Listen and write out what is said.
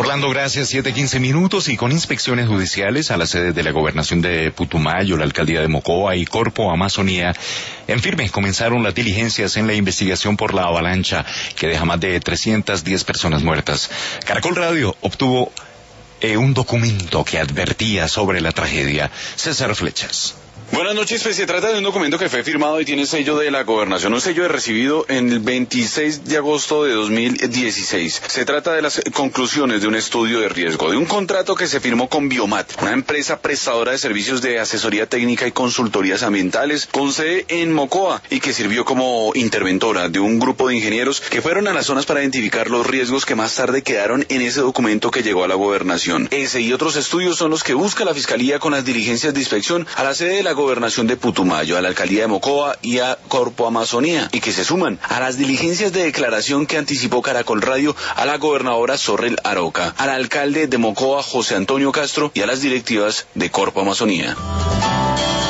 Orlando, gracias. 7:15 y con inspecciones judiciales a la sede de la Gobernación de Putumayo, la Alcaldía de Mocoa y Corpo Amazonía, en firme comenzaron las diligencias en la investigación por la avalancha que deja más de 310 personas muertas. Caracol Radio obtuvo un documento que advertía sobre la tragedia. César Flechas. Buenas noches, pues se trata de un documento que fue firmado y tiene sello de la Gobernación, un sello recibido en el 26 de agosto de 2016. Se trata de las conclusiones de un estudio de riesgo, de un contrato que se firmó con Biomat, una empresa prestadora de servicios de asesoría técnica y consultorías ambientales con sede en Mocoa y que sirvió como interventora de un grupo de ingenieros que fueron a las zonas para identificar los riesgos que más tarde quedaron en ese documento que llegó a la Gobernación. Ese y otros estudios son los que busca la Fiscalía con las diligencias de inspección a la sede de la Gobernación de Putumayo, a la Alcaldía de Mocoa y a Corpo Amazonía, y que se suman a las diligencias de declaración que anticipó Caracol Radio a la gobernadora Sorrel Aroca, al alcalde de Mocoa José Antonio Castro y a las directivas de Corpo Amazonía.